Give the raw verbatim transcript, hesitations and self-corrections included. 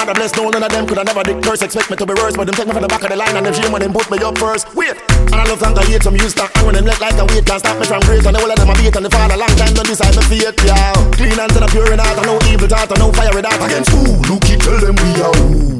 God I bless, no none of them could have never did curse. Expect me to be worse, but them take me from the back of the line and them shame when them put me up first. Wait, and I love and I hate some used to hang when them let like a weight can't stop me from great. And the whole of them a beat and the fall a long time don't decide me fate, yeah. Clean hands and a pure in heart and no evil thought and no fire with that. Against who? Look it, tell them we are who.